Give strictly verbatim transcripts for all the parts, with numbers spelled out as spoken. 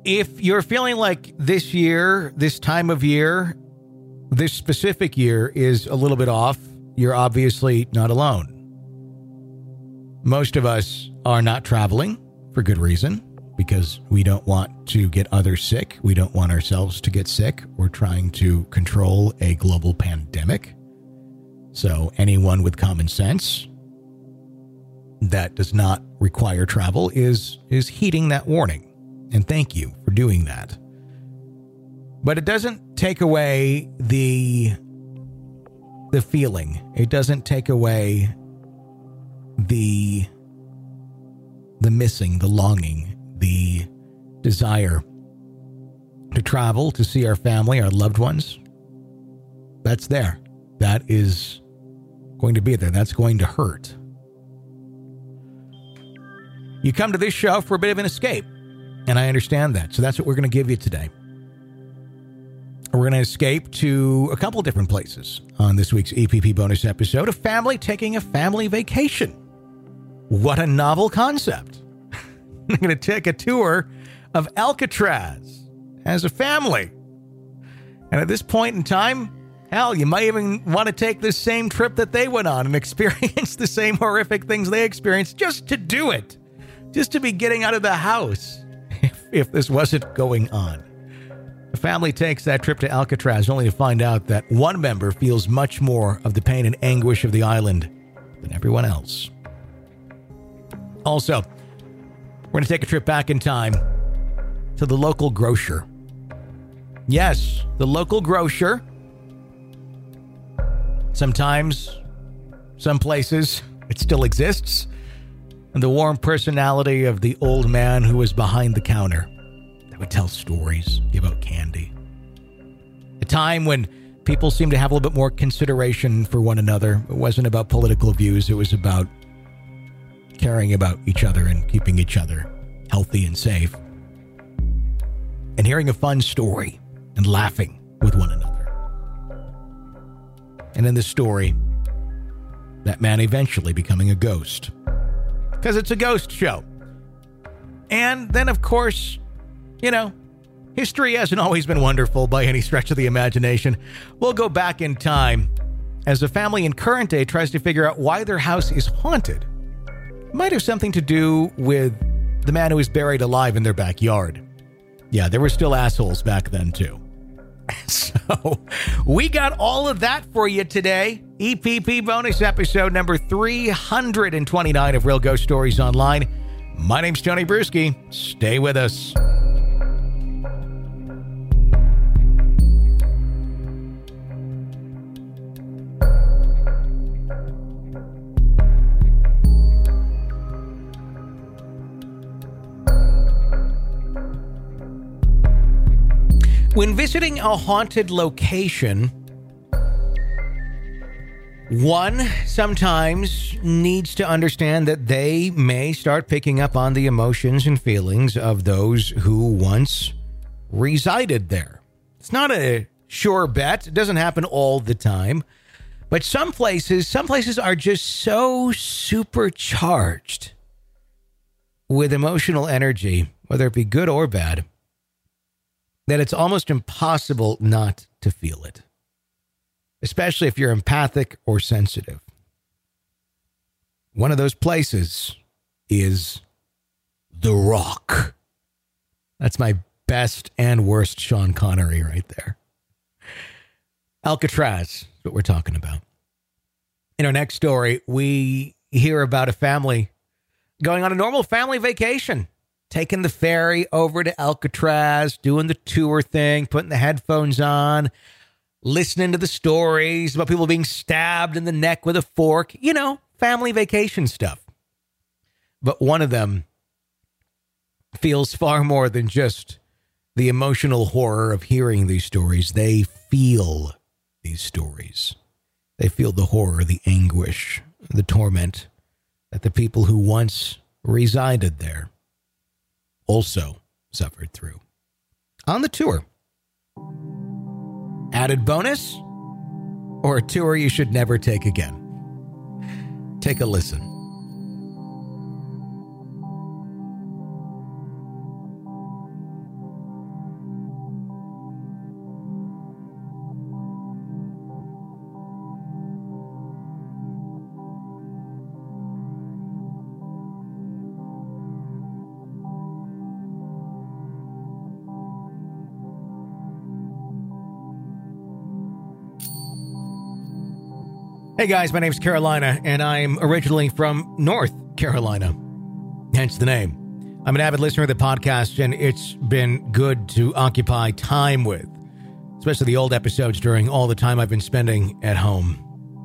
If you're feeling like this year, this time of year, this specific year is a little bit off, you're obviously not alone. Most of us are not traveling for good reason, because we don't want to get others sick. We don't want ourselves to get sick. We're trying to control a global pandemic. So anyone with common sense that does not require travel is, is heeding that warning. And thank you for doing that. But it doesn't take away the, the feeling. It doesn't take away the, the missing, the longing, the desire to travel, to see our family, our loved ones. That's there. That is going to be there. That's going to hurt. You come to this show for a bit of an escape, and I understand that. So that's what we're going to give you today. We're going to escape to a couple different places on this week's E P P bonus episode. A family taking a family vacation. What a novel concept. I'm going to take a tour of Alcatraz as a family. And at this point in time, hell, you might even want to take the same trip that they went on and experience the same horrific things they experienced just to do it. Just to be getting out of the house if, if this wasn't going on. The family takes that trip to Alcatraz only to find out that one member feels much more of the pain and anguish of the island than everyone else. Also, we're going to take a trip back in time to the local grocer. Yes, the local grocer. Sometimes, some places, it still exists. And the warm personality of the old man who was behind the counter that would tell stories, give out candy. A time when people seemed to have a little bit more consideration for one another. It wasn't about political views. It was about caring about each other and keeping each other healthy and safe. And hearing a fun story and laughing with one another. And in this story, that man eventually becoming a ghost. Because it's a ghost show. And then, of course, you know, history hasn't always been wonderful by any stretch of the imagination. We'll go back in time as a family in current day tries to figure out why their house is haunted. It might have something to do with the man who was buried alive in their backyard. Yeah, there were still assholes back then, too. So, we got all of that for you today. E P P bonus episode number three hundred twenty-nine of Real Ghost Stories Online. My name's Tony Bruschi. Stay with us. When visiting a haunted location, one sometimes needs to understand that they may start picking up on the emotions and feelings of those who once resided there. It's not a sure bet. It doesn't happen all the time. But some places, some places are just so supercharged with emotional energy, whether it be good or bad, that it's almost impossible not to feel it, especially if you're empathic or sensitive. One of those places is The Rock. That's my best and worst Sean Connery right there. Alcatraz is what we're talking about. In our next story, we hear about a family going on a normal family vacation. Taking the ferry over to Alcatraz, doing the tour thing, putting the headphones on, listening to the stories about people being stabbed in the neck with a fork. You know, family vacation stuff. But one of them feels far more than just the emotional horror of hearing these stories. They feel these stories. They feel the horror, the anguish, the torment that the people who once resided there also suffered through on the tour. Added bonus, or a tour you should never take again. Take a listen. Hey guys, my name's Carolina, and I'm originally from North Carolina, hence the name. I'm an avid listener of the podcast, and it's been good to occupy time with, especially the old episodes during all the time I've been spending at home.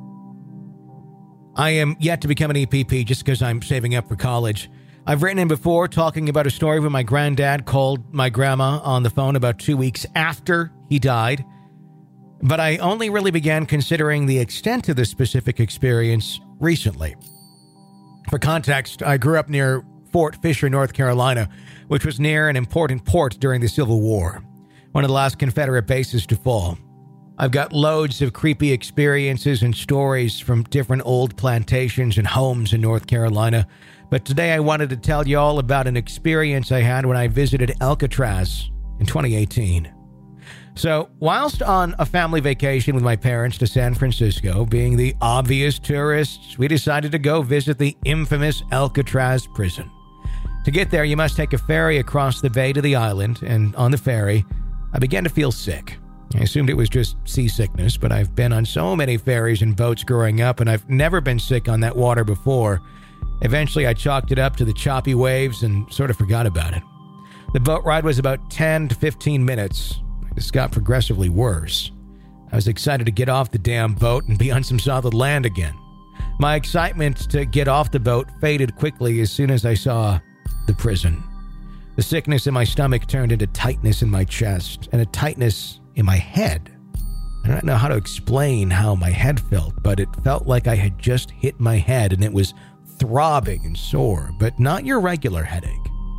I am yet to become an E P P just because I'm saving up for college. I've written in before talking about a story when my granddad called my grandma on the phone about two weeks after he died. But I only really began considering the extent of this specific experience recently. For context, I grew up near Fort Fisher, North Carolina, which was near an important port during the Civil War, one of the last Confederate bases to fall. I've got loads of creepy experiences and stories from different old plantations and homes in North Carolina, but today I wanted to tell you all about an experience I had when I visited Alcatraz in twenty eighteen. So, whilst on a family vacation with my parents to San Francisco, being the obvious tourists, we decided to go visit the infamous Alcatraz prison. To get there, you must take a ferry across the bay to the island, and on the ferry, I began to feel sick. I assumed it was just seasickness, but I've been on so many ferries and boats growing up, and I've never been sick on that water before. Eventually, I chalked it up to the choppy waves and sort of forgot about it. The boat ride was about ten to fifteen minutes. This got progressively worse. I was excited to get off the damn boat and be on some solid land again. My excitement to get off the boat faded quickly as soon as I saw the prison. The sickness in my stomach turned into tightness in my chest and a tightness in my head. I don't know how to explain how my head felt, but it felt like I had just hit my head and it was throbbing and sore, but not your regular headache.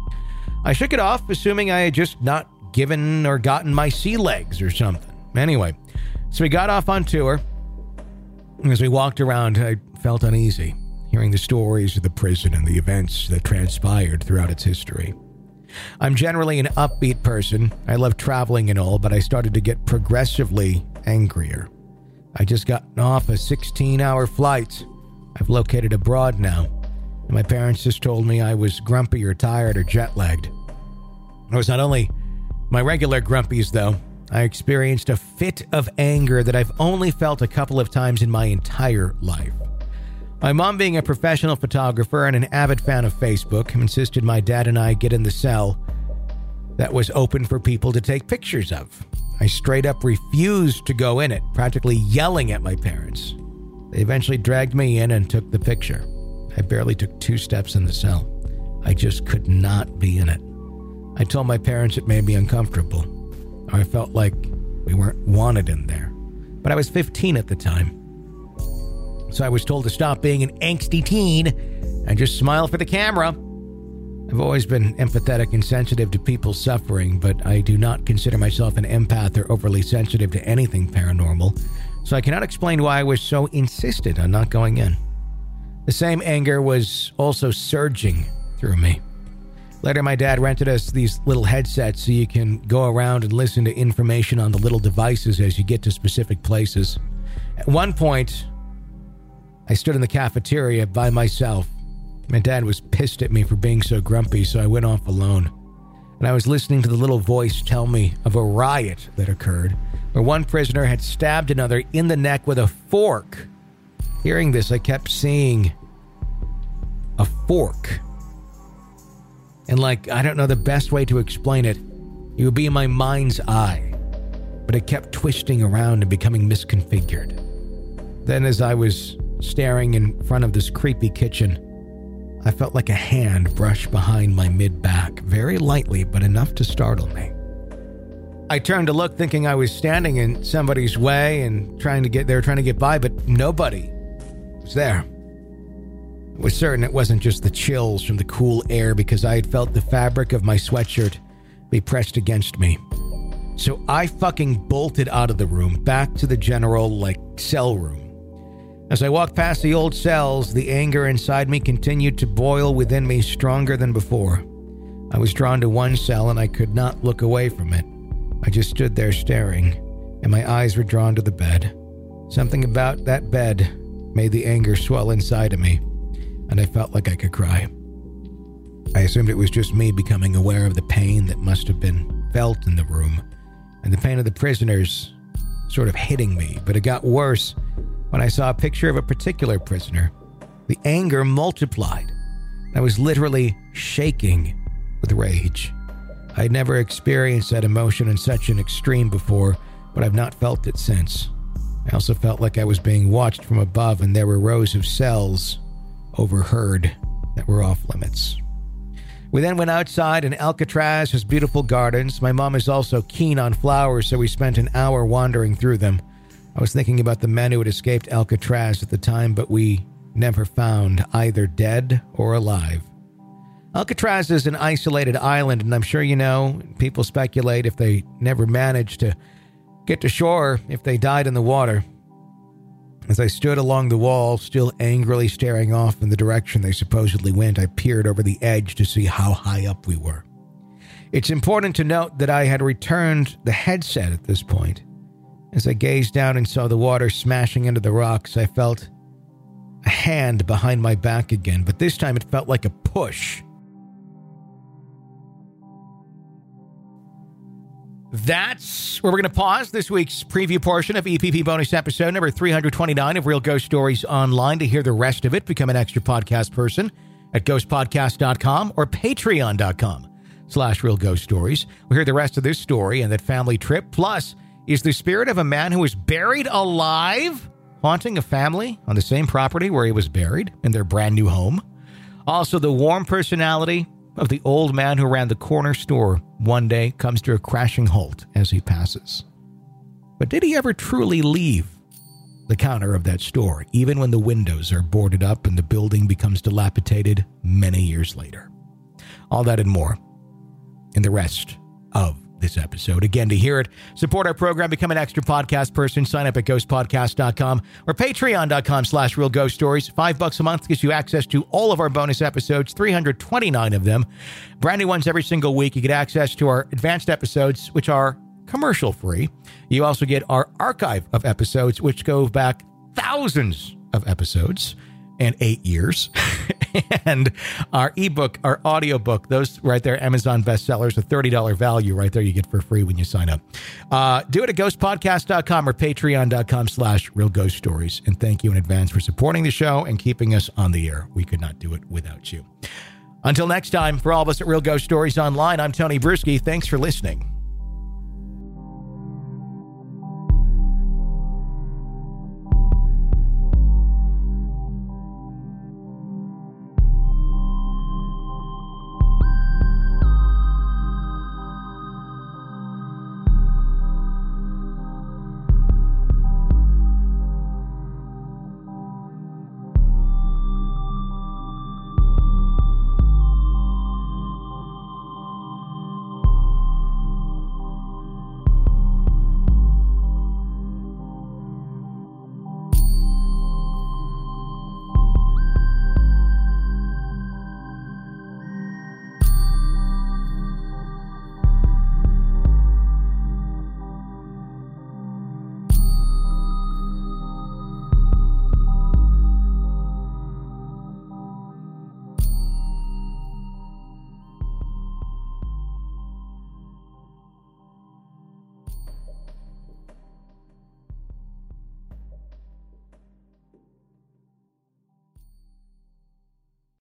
I shook it off, assuming I had just not given or gotten my sea legs or something. Anyway, so we got off on tour. As we walked around, I felt uneasy, hearing the stories of the prison and the events that transpired throughout its history. I'm generally an upbeat person. I love traveling and all, but I started to get progressively angrier. I just gotten off a sixteen-hour flight. I've located abroad now, and my parents just told me I was grumpy or tired or jet-lagged. It was not only my regular grumpies, though. I experienced a fit of anger that I've only felt a couple of times in my entire life. My mom, being a professional photographer and an avid fan of Facebook, insisted my dad and I get in the cell that was open for people to take pictures of. I straight up refused to go in it, practically yelling at my parents. They eventually dragged me in and took the picture. I barely took two steps in the cell. I just could not be in it. I told my parents it made me uncomfortable. I felt like we weren't wanted in there. But I was fifteen at the time. So I was told to stop being an angsty teen and just smile for the camera. I've always been empathetic and sensitive to people's suffering, but I do not consider myself an empath or overly sensitive to anything paranormal. So I cannot explain why I was so insistent on not going in. The same anger was also surging through me. Later, my dad rented us these little headsets so you can go around and listen to information on the little devices as you get to specific places. At one point, I stood in the cafeteria by myself. My dad was pissed at me for being so grumpy, so I went off alone. And I was listening to the little voice tell me of a riot that occurred, where one prisoner had stabbed another in the neck with a fork. Hearing this, I kept seeing a fork. And like, I don't know the best way to explain it. It would be in my mind's eye. But it kept twisting around and becoming misconfigured. Then as I was staring in front of this creepy kitchen, I felt like a hand brush behind my mid-back, very lightly, but enough to startle me. I turned to look, thinking I was standing in somebody's way and trying to get there, trying to get by, but nobody was there. I was certain it wasn't just the chills from the cool air, because I had felt the fabric of my sweatshirt be pressed against me. So I fucking bolted out of the room, back to the general, like, cell room. As I walked past the old cells, the anger inside me continued to boil within me stronger than before. I was drawn to one cell and I could not look away from it. I just stood there staring, and my eyes were drawn to the bed. Something about that bed made the anger swell inside of me, and I felt like I could cry. I assumed it was just me becoming aware of the pain that must have been felt in the room, and the pain of the prisoners sort of hitting me, but it got worse When I saw a picture of a particular prisoner, the anger multiplied. I was literally shaking with rage. I had never experienced that emotion in such an extreme before, but I've not felt it since. I also felt like I was being watched from above, and there were rows of cells overheard that were off limits. We then went outside, and Alcatraz has beautiful gardens. My mom is also keen on flowers, so we spent an hour wandering through them. I was thinking about the men who had escaped Alcatraz at the time, but we never found either dead or alive. Alcatraz is an isolated island, and I'm sure you know, people speculate if they never managed to get to shore, if they died in the water. As I stood along the wall, still angrily staring off in the direction they supposedly went, I peered over the edge to see how high up we were. It's important to note that I had returned the headset at this point. As I gazed down and saw the water smashing into the rocks, I felt a hand behind my back again, but this time it felt like a push. That's where we're going to pause this week's preview portion of E P P bonus episode number three twenty-nine of Real Ghost Stories Online. To hear the rest of it, become an extra podcast person at ghost podcast dot com or patreon dot com slash real ghost stories. We'll hear the rest of this story and that family trip. Plus, is the spirit of a man who was buried alive haunting a family on the same property where he was buried in their brand new home? Also, the warm personality of the old man who ran the corner store one day comes to a crashing halt as he passes. But did he ever truly leave the counter of that store, even when the windows are boarded up and the building becomes dilapidated many years later? All that and more in the rest of this episode. Again, to hear it, support our program, become an extra podcast person, sign up at ghost podcast dot com or patreon dot com slash real ghost stories. Five bucks a month gives you access to all of our bonus episodes, three hundred twenty-nine of them, brand new ones every single week. You get access to our advanced episodes, which are commercial free. You also get our archive of episodes, which go back thousands of episodes and eight years. And our ebook, our audiobook, those right there, Amazon bestsellers, a thirty dollars value right there you get for free when you sign up. Uh, do it at ghost podcast dot com or patreon dot com slash real ghost stories. And thank you in advance for supporting the show and keeping us on the air. We could not do it without you. Until next time, for all of us at Real Ghost Stories Online, I'm Tony Bruschi. Thanks for listening.